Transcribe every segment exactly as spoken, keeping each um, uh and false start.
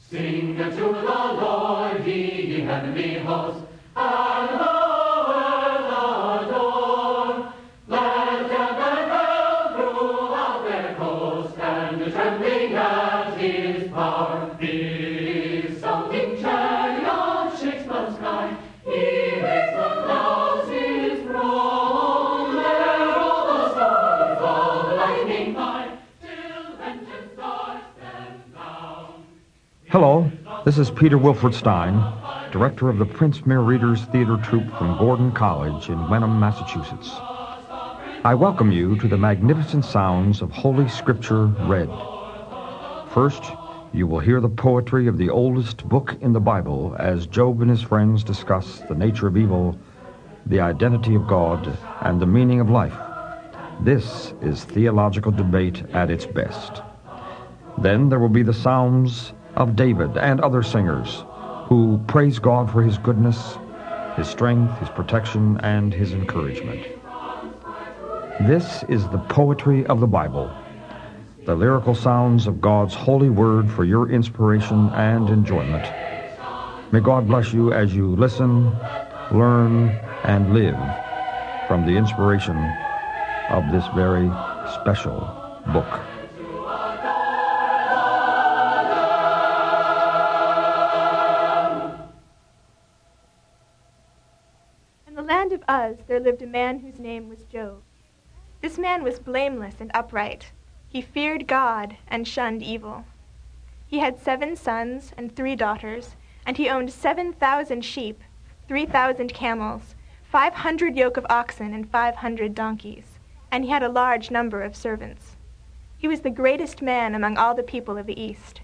Sing unto the Lord, ye heavenly hosts, and the world adore. Let heaven hail throughout their coast, and trembling at his power. His sounding chariot shakes the sky, he makes the clouds his throne. There all the stars of lightning fly, till vengeance darts them down. Hello, this is Peter Wilfred Stein, director of the Prince Mere Readers Theater Troupe from Gordon College in Wenham, Massachusetts. I welcome you to the magnificent sounds of Holy Scripture read. First, you will hear the poetry of the oldest book in the Bible as Job and his friends discuss the nature of evil, the identity of God, and the meaning of life. This is theological debate at its best. Then there will be the Psalms of David and other singers who praise God for his goodness, his strength, his protection, and his encouragement. This is the poetry of the Bible, the lyrical sounds of God's holy word for your inspiration and enjoyment. May God bless you as you listen, learn, and live from the inspiration of this very special book. In the land of Uz there lived a man whose name was Job. This man was blameless and upright. He feared God and shunned evil. He had seven sons and three daughters, and he owned seven thousand sheep, three thousand camels, five hundred yoke of oxen, and five hundred donkeys, and he had a large number of servants. He was the greatest man among all the people of the East.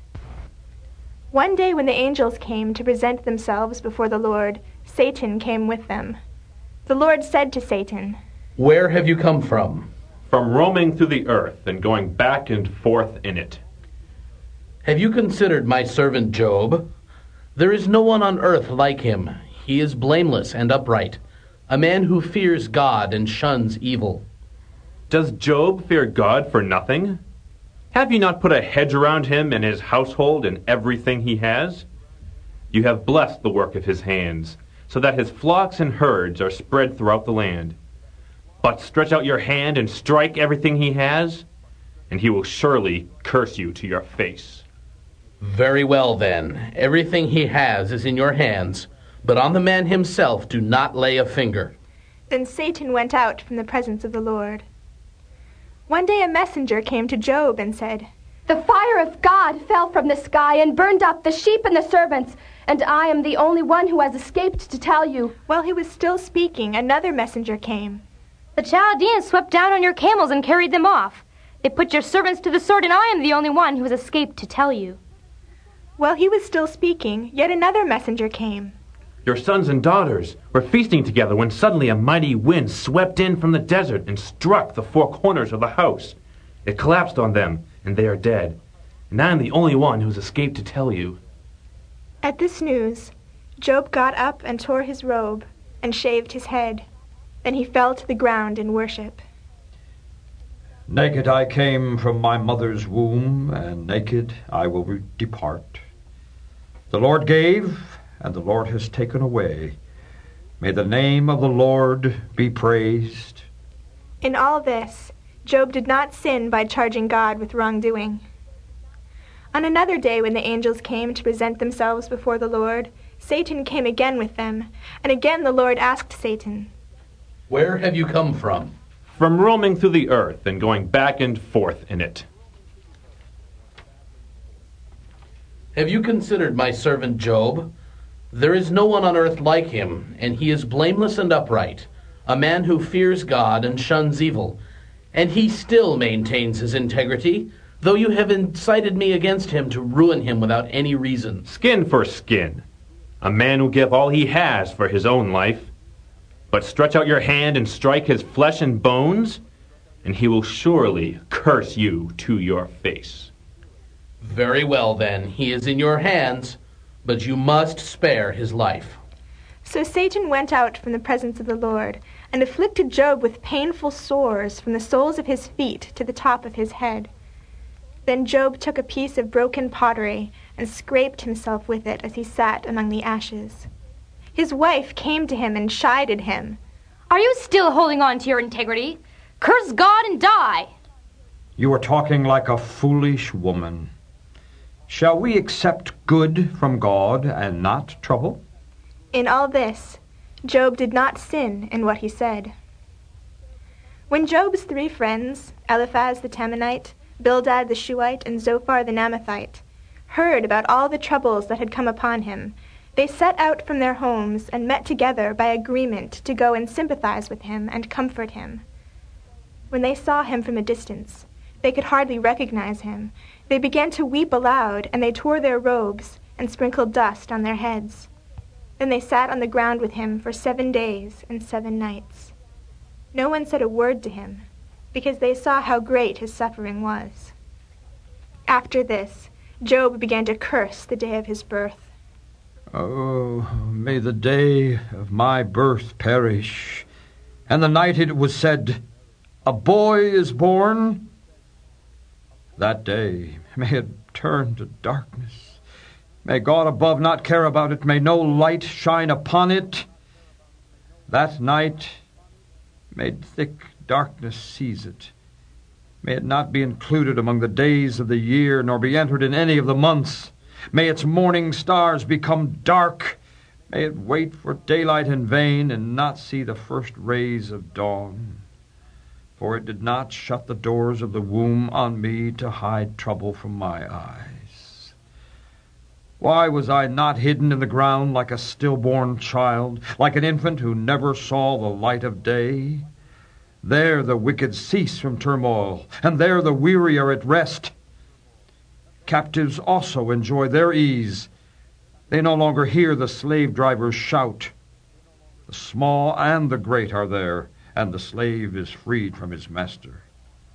One day when the angels came to present themselves before the Lord, Satan came with them. The Lord said to Satan, "Where have you come from?" "From roaming through the earth and going back and forth in it." "Have you considered my servant Job? There is no one on earth like him. He is blameless and upright, a man who fears God and shuns evil." Does Job fear God for nothing? Have you not put a hedge around him and his household and everything he has? You have blessed the work of his hands, so that his flocks and herds are spread throughout the land. But stretch out your hand and strike everything he has, and he will surely curse you to your face. Very well, then. Everything he has is in your hands, but on the man himself do not lay a finger. Then Satan went out from the presence of the Lord. One day a messenger came to Job and said, "The fire of God fell from the sky and burned up the sheep and the servants, and I am the only one who has escaped to tell you." While he was still speaking, another messenger came. "The Chaldeans swept down on your camels and carried them off. They put your servants to the sword, and I am the only one who has escaped to tell you." While he was still speaking, yet another messenger came. Your sons and daughters were feasting together when suddenly a mighty wind swept in from the desert and struck the four corners of the house. It collapsed on them, and they are dead. And I am the only one who has escaped to tell you. At this news, Job got up and tore his robe and shaved his head. Then he fell to the ground in worship. Naked I came from my mother's womb, and naked I will re- depart. The Lord gave, and the Lord has taken away. May the name of the Lord be praised. In all this, Job did not sin by charging God with wrongdoing. On another day when the angels came to present themselves before the Lord, Satan came again with them, and again the Lord asked Satan, "Where have you come from?" From roaming through the earth and going back and forth in it. "Have you considered my servant Job? There is no one on earth like him, and he is blameless and upright, a man who fears God and shuns evil. And he still maintains his integrity, though you have incited me against him to ruin him without any reason." Skin for skin. A man who give all he has for his own life. But stretch out your hand and strike his flesh and bones, and he will surely curse you to your face. Very well, then. He is in your hands, but you must spare his life. So Satan went out from the presence of the Lord, and afflicted Job with painful sores from the soles of his feet to the top of his head. Then Job took a piece of broken pottery, and scraped himself with it as he sat among the ashes. His wife came to him and chided him. Are you still holding on to your integrity? Curse God and die! You are talking like a foolish woman. Shall we accept good from God and not trouble? In all this, Job did not sin in what he said. When Job's three friends, Eliphaz the Temanite, Bildad the Shuhite, and Zophar the Naamathite, heard about all the troubles that had come upon him, they set out from their homes and met together by agreement to go and sympathize with him and comfort him. When they saw him from a distance, they could hardly recognize him. They began to weep aloud, and they tore their robes and sprinkled dust on their heads. Then they sat on the ground with him for seven days and seven nights. No one said a word to him, because they saw how great his suffering was. After this, Job began to curse the day of his birth. Oh, may the day of my birth perish, and the night it was said, a boy is born. That day, may it turn to darkness. May God above not care about it. May no light shine upon it. That night, may thick darkness seize it. May it not be included among the days of the year, nor be entered in any of the months. May its morning stars become dark. May it wait for daylight in vain and not see the first rays of dawn. For it did not shut the doors of the womb on me to hide trouble from my eyes. Why was I not hidden in the ground like a stillborn child, like an infant who never saw the light of day? There the wicked cease from turmoil, and there the weary are at rest. Captives also enjoy their ease. They no longer hear the slave drivers shout. The small and the great are there, and the slave is freed from his master.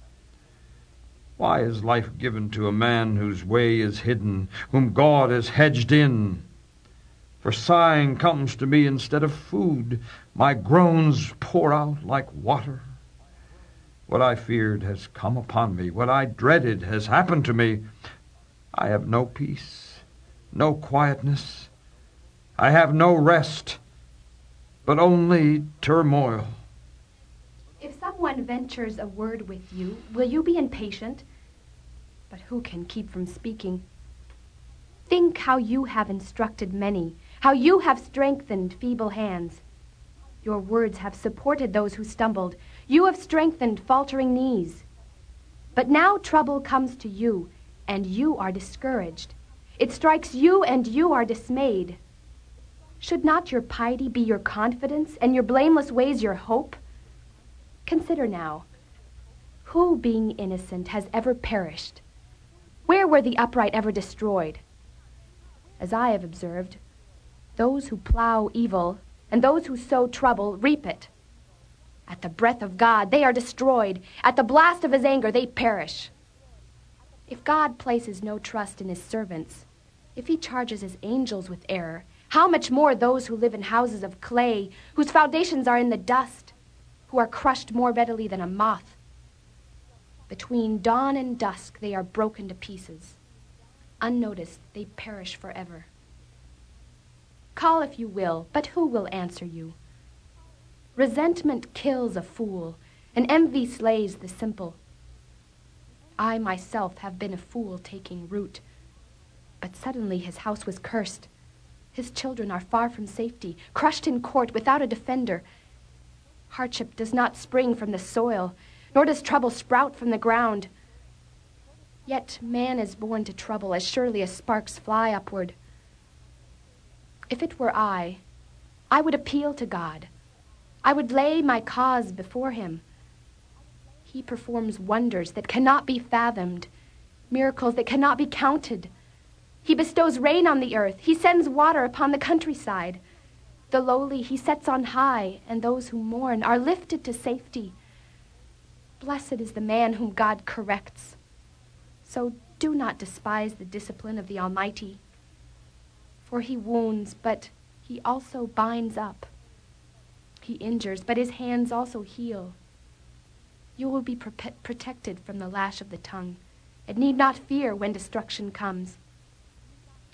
Why is life given to a man whose way is hidden, whom God has hedged in? For sighing comes to me instead of food. My groans pour out like water. What I feared has come upon me. What I dreaded has happened to me. I have no peace, no quietness. I have no rest, but only turmoil. If someone ventures a word with you, will you be impatient? But who can keep from speaking? Think how you have instructed many, how you have strengthened feeble hands. Your words have supported those who stumbled. You have strengthened faltering knees. But now trouble comes to you, and you are discouraged. It strikes you, and you are dismayed. Should not your piety be your confidence, and your blameless ways your hope? Consider now, who, being innocent, has ever perished? Where were the upright ever destroyed? As I have observed, those who plow evil and those who sow trouble reap it. At the breath of God, they are destroyed. At the blast of his anger, they perish. If God places no trust in his servants, if he charges his angels with error, how much more those who live in houses of clay, whose foundations are in the dust, who are crushed more readily than a moth. Between dawn and dusk they are broken to pieces. Unnoticed, they perish forever. Call if you will, but who will answer you? Resentment kills a fool, and envy slays the simple. I myself have been a fool taking root, but suddenly his house was cursed. His children are far from safety, crushed in court without a defender. Hardship does not spring from the soil, nor does trouble sprout from the ground. Yet man is born to trouble as surely as sparks fly upward. If it were I, I would appeal to God. I would lay my cause before him. He performs wonders that cannot be fathomed, miracles that cannot be counted. He bestows rain on the earth. He sends water upon the countryside. The lowly he sets on high, and those who mourn are lifted to safety. Blessed is the man whom God corrects. So do not despise the discipline of the Almighty. For he wounds, but he also binds up. He injures, but his hands also heal. You will be pro- protected from the lash of the tongue, and need not fear when destruction comes.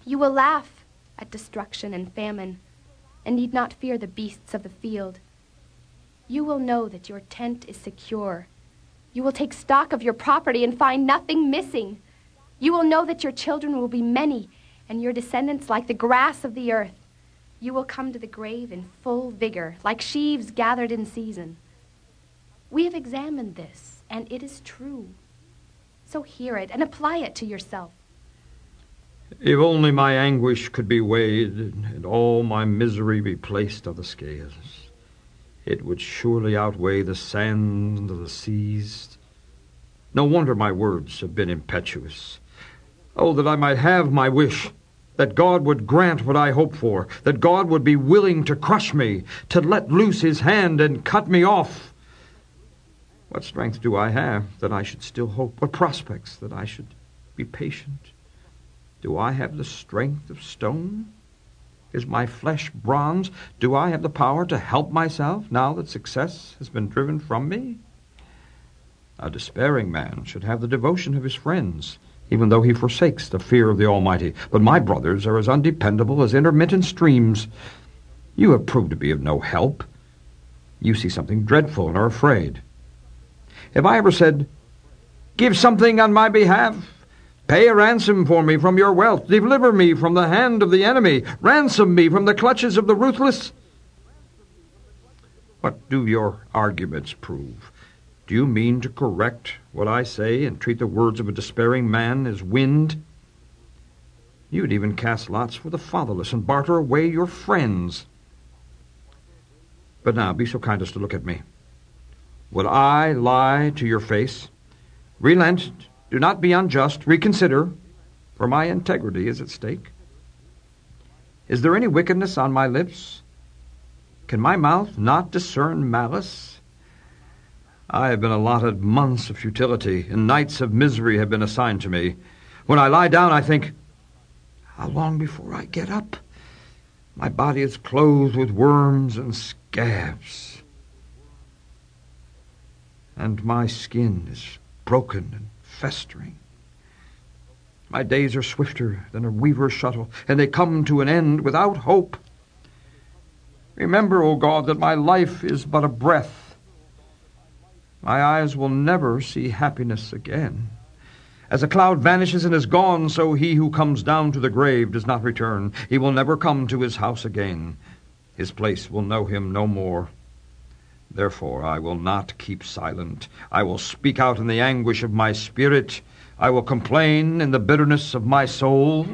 You will laugh at destruction and famine, and need not fear the beasts of the field. You will know that your tent is secure. You will take stock of your property and find nothing missing. You will know that your children will be many, and your descendants like the grass of the earth. You will come to the grave in full vigor, like sheaves gathered in season. We have examined this, and it is true. So hear it and apply it to yourself. If only my anguish could be weighed, and all my misery be placed on the scales, it would surely outweigh the sand of the seas. No wonder my words have been impetuous. Oh, that I might have my wish, that God would grant what I hope for, that God would be willing to crush me, to let loose his hand and cut me off. What strength do I have that I should still hope? What prospects that I should be patient? Do I have the strength of stone? Is my flesh bronze? Do I have the power to help myself now that success has been driven from me? A despairing man should have the devotion of his friends, even though he forsakes the fear of the Almighty. But my brothers are as undependable as intermittent streams. You have proved to be of no help. You see something dreadful and are afraid. Have I ever said, "Give something on my behalf"? Pay a ransom for me from your wealth. Deliver me from the hand of the enemy. Ransom me from the clutches of the ruthless. What do your arguments prove? Do you mean to correct what I say and treat the words of a despairing man as wind? You'd even cast lots for the fatherless and barter away your friends. But now, be so kind as to look at me. Would I lie to your face? Relent. Do not be unjust. Reconsider, for my integrity is at stake. Is there any wickedness on my lips? Can my mouth not discern malice? I have been allotted months of futility, and nights of misery have been assigned to me. When I lie down, I think, how long before I get up? My body is clothed with worms and scabs, and my skin is broken and festering. My days are swifter than a weaver's shuttle, and they come to an end without hope. Remember, O God, that my life is but a breath. My eyes will never see happiness again. As a cloud vanishes and is gone, so he who comes down to the grave does not return. He will never come to his house again. His place will know him no more. Therefore, I will not keep silent. I will speak out in the anguish of my spirit. I will complain in the bitterness of my soul.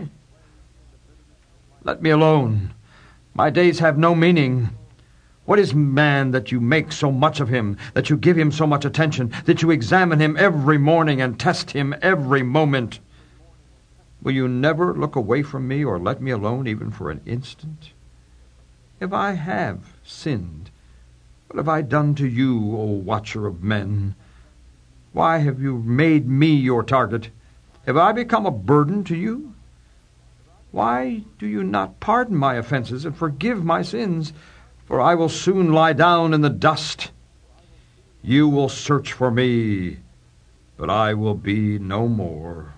Let me alone. My days have no meaning. What is man that you make so much of him, that you give him so much attention, that you examine him every morning and test him every moment? Will you never look away from me or let me alone even for an instant? If I have sinned, what have I done to you, O watcher of men? Why have you made me your target? Have I become a burden to you? Why do you not pardon my offenses and forgive my sins? For I will soon lie down in the dust. You will search for me, but I will be no more.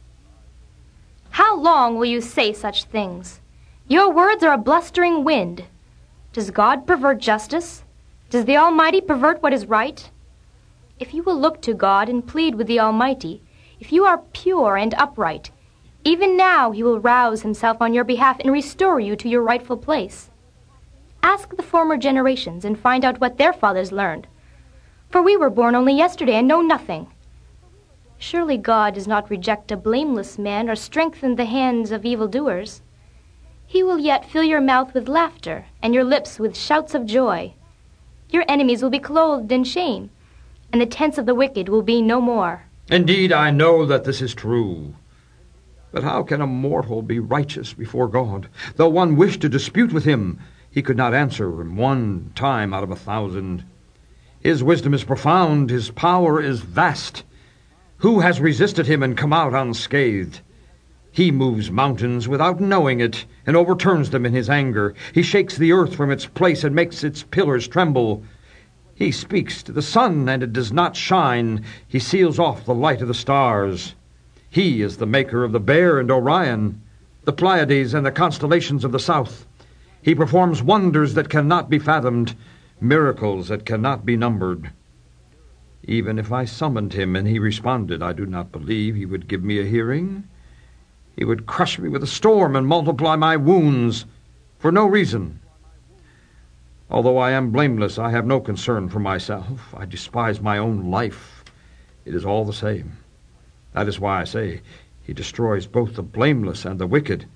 How long will you say such things? Your words are a blustering wind. Does God pervert justice? Does the Almighty pervert what is right? If you will look to God and plead with the Almighty, if you are pure and upright, even now he will rouse himself on your behalf and restore you to your rightful place. Ask the former generations and find out what their fathers learned. For we were born only yesterday and know nothing. Surely God does not reject a blameless man or strengthen the hands of evildoers. He will yet fill your mouth with laughter and your lips with shouts of joy. Your enemies will be clothed in shame, and the tents of the wicked will be no more. Indeed, I know that this is true. But how can a mortal be righteous before God? Though one wished to dispute with him, he could not answer in one time out of a thousand. His wisdom is profound, his power is vast. Who has resisted him and come out unscathed? He moves mountains without knowing it, and overturns them in his anger. He shakes the earth from its place and makes its pillars tremble. He speaks to the sun, and it does not shine. He seals off the light of the stars. He is the maker of the bear and Orion. the Pleiades and the constellations of the south. He performs wonders that cannot be fathomed, miracles that cannot be numbered. Even if I summoned him and he responded, I do not believe he would give me a hearing. He would crush me with a storm and multiply my wounds for no reason. Although I am blameless, I have no concern for myself. I despise my own life. It is all the same. That is why I say he destroys both the blameless and the wicked.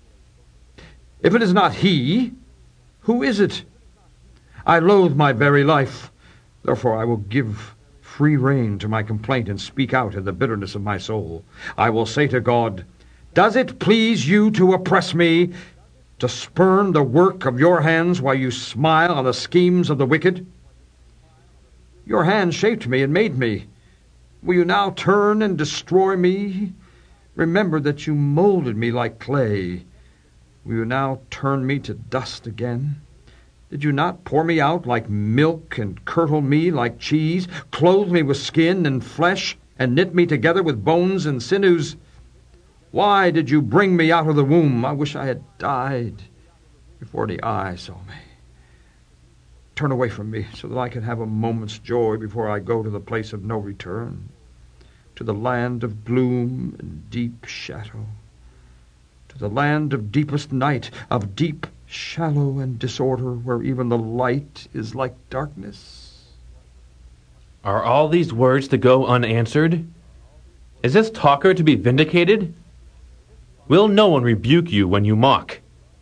If it is not he, who is it? I loathe my very life. Therefore I will give free rein to my complaint and speak out in the bitterness of my soul. I will say to God, does it please you to oppress me, to spurn the work of your hands while you smile on the schemes of the wicked? Your hands shaped me and made me. Will you now turn and destroy me? Remember that you molded me like clay. Will you now turn me to dust again? Did you not pour me out like milk and curdle me like cheese, clothe me with skin and flesh, and knit me together with bones and sinews? Why did you bring me out of the womb? I wish I had died before the eye saw me. Turn away from me so that I can have a moment's joy before I go to the place of no return, to the land of gloom and deep shadow, to the land of deepest night, of deep shallow and disorder, where even the light is like darkness. Are all these words to go unanswered? Is this talker to be vindicated? Will no one rebuke you when you mock?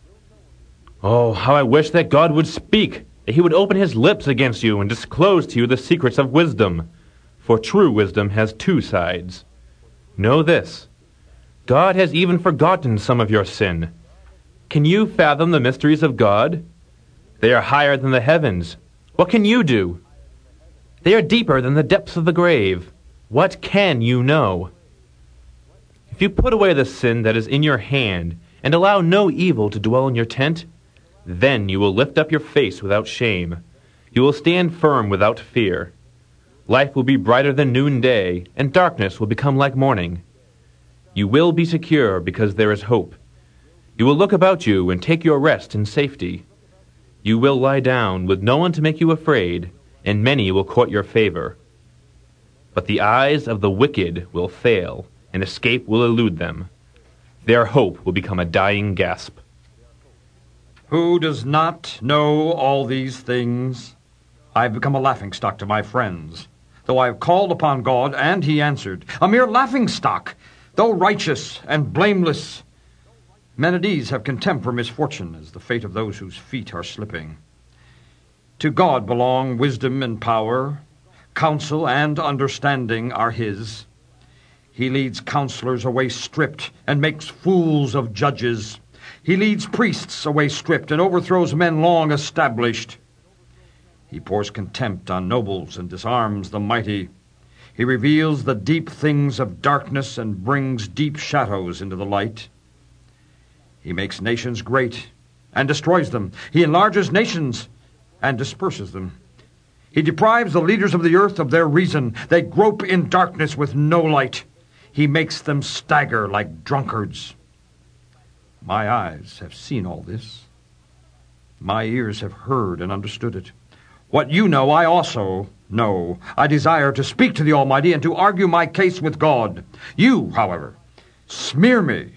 Oh, how I wish that God would speak, that he would open his lips against you and disclose to you the secrets of wisdom. For true wisdom has two sides. Know this, God has even forgotten some of your sin. Can you fathom the mysteries of God? They are higher than the heavens. What can you do? They are deeper than the depths of the grave. What can you know? If you put away the sin that is in your hand and allow no evil to dwell in your tent, then you will lift up your face without shame. You will stand firm without fear. Life will be brighter than noonday, and darkness will become like morning. You will be secure because there is hope. You will look about you and take your rest in safety. You will lie down with no one to make you afraid, and many will court your favor. But the eyes of the wicked will fail, and escape will elude them. Their hope will become a dying gasp. Who does not know all these things? I have become a laughingstock to my friends. Though I have called upon God, and he answered. A mere laughingstock, though righteous and blameless. Men at ease have contempt for misfortune, as the fate of those whose feet are slipping. To God belong wisdom and power. Counsel and understanding are his. He leads counselors away stripped, and makes fools of judges. He leads priests away stripped, and overthrows men long established. He pours contempt on nobles, and disarms the mighty. He reveals the deep things of darkness, and brings deep shadows into the light. He makes nations great, and destroys them. He enlarges nations, and disperses them. He deprives the leaders of the earth of their reason. They grope in darkness with no light. He makes them stagger like drunkards. My eyes have seen all this. My ears have heard and understood it. What you know, I also know. I desire to speak to the Almighty and to argue my case with God. You, however, smear me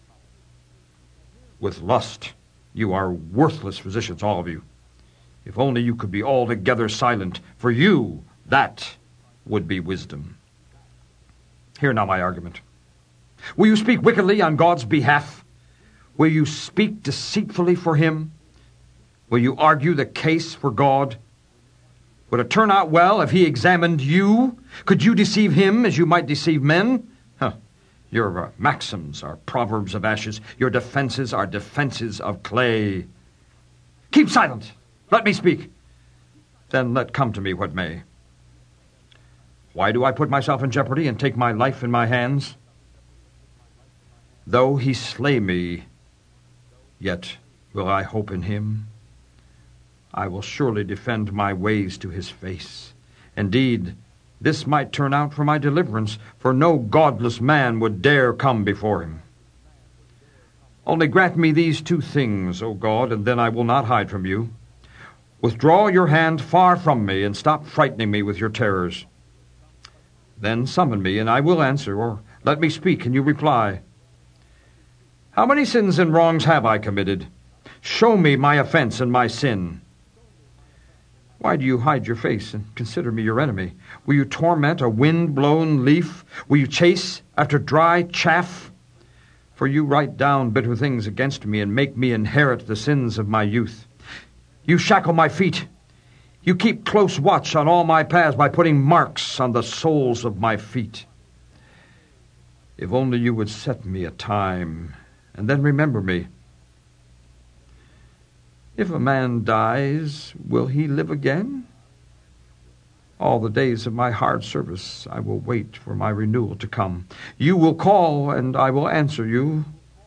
with lust. You are worthless physicians, all of you. If only you could be altogether silent. For you, that would be wisdom. Hear now my argument. Will you speak wickedly on God's behalf? Will you speak deceitfully for him? Will you argue the case for God? Would it turn out well if he examined you? Could you deceive him as you might deceive men? Huh. Your uh, maxims are proverbs of ashes. Your defenses are defenses of clay. Keep silent. Let me speak. Then let come to me what may. Why do I put myself in jeopardy and take my life in my hands? Though he slay me, yet will I hope in him. I will surely defend my ways to his face. Indeed, this might turn out for my deliverance, for no godless man would dare come before him. Only grant me these two things, O God, and then I will not hide from you. Withdraw your hand far from me, and stop frightening me with your terrors. Then summon me, and I will answer, or let me speak, and you reply. How many sins and wrongs have I committed? Show me my offense and my sin. Why do you hide your face and consider me your enemy? Will you torment a wind-blown leaf? Will you chase after dry chaff? For you write down bitter things against me and make me inherit the sins of my youth. You shackle my feet. You keep close watch on all my paths by putting marks on the soles of my feet. If only you would set me a time, and then remember me. If a man dies, will he live again? All the days of my hard service I will wait for my renewal to come. You will call, and I will answer you.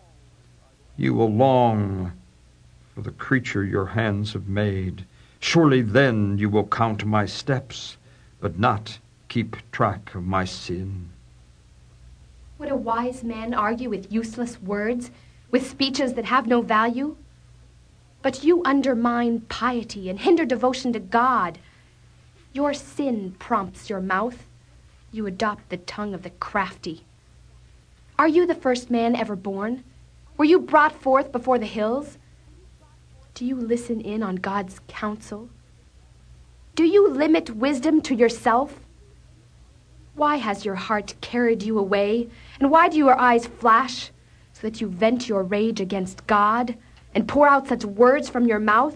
You will long for the creature your hands have made. Surely then you will count my steps, but not keep track of my sin. Would a wise man argue with useless words, with speeches that have no value? But you undermine piety and hinder devotion to God. Your sin prompts your mouth. You adopt the tongue of the crafty. Are you the first man ever born? Were you brought forth before the hills? Do you listen in on God's counsel? Do you limit wisdom to yourself? Why has your heart carried you away? And why do your eyes flash, so that you vent your rage against God and pour out such words from your mouth?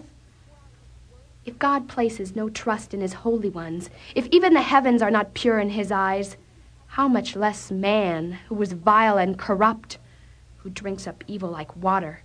If God places no trust in his holy ones, if even the heavens are not pure in his eyes, how much less man, who is vile and corrupt, who drinks up evil like water?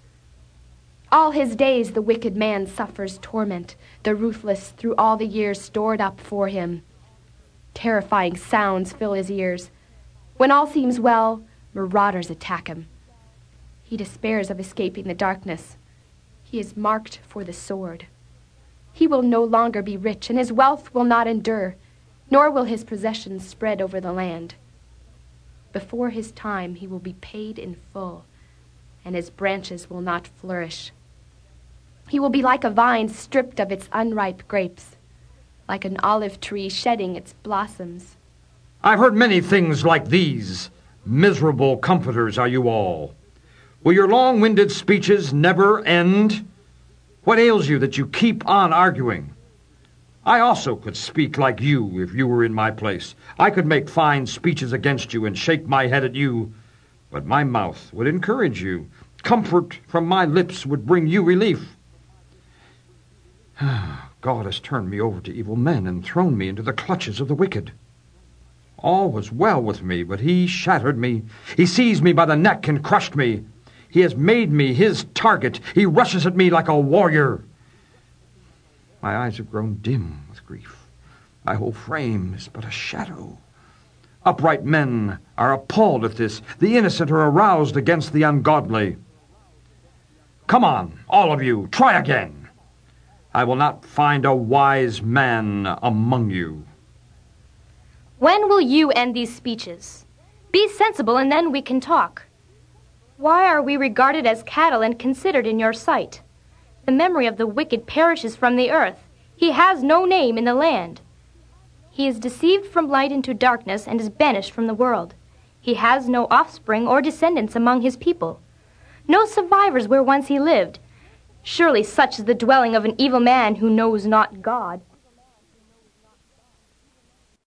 All his days the wicked man suffers torment, the ruthless through all the years stored up for him. Terrifying sounds fill his ears. When all seems well, marauders attack him. He despairs of escaping the darkness. He is marked for the sword. He will no longer be rich, and his wealth will not endure, nor will his possessions spread over the land. Before his time he will be paid in full, and his branches will not flourish. He will be like a vine stripped of its unripe grapes, like an olive tree shedding its blossoms. I've heard many things like these. Miserable comforters are you all. Will your long-winded speeches never end? What ails you that you keep on arguing? I also could speak like you if you were in my place. I could make fine speeches against you and shake my head at you, but my mouth would encourage you. Comfort from my lips would bring you relief. God has turned me over to evil men and thrown me into the clutches of the wicked. All was well with me, but he shattered me. He seized me by the neck and crushed me. He has made me his target. He rushes at me like a warrior. My eyes have grown dim with grief. My whole frame is but a shadow. Upright men are appalled at this. The innocent are aroused against the ungodly. Come on, all of you, try again. I will not find a wise man among you. When will you end these speeches? Be sensible, and then we can talk. Why are we regarded as cattle and considered in your sight? The memory of the wicked perishes from the earth. He has no name in the land. He is deceived from light into darkness and is banished from the world. He has no offspring or descendants among his people. No survivors where once he lived. Surely such is the dwelling of an evil man who knows not God.